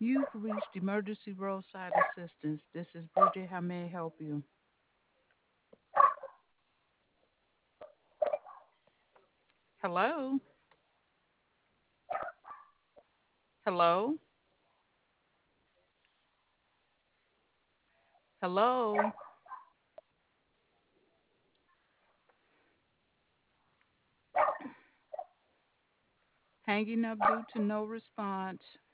You've reached emergency roadside assistance. This is Bridget. How may I help you? Hello? Hello? Hello? Hanging up due to no response.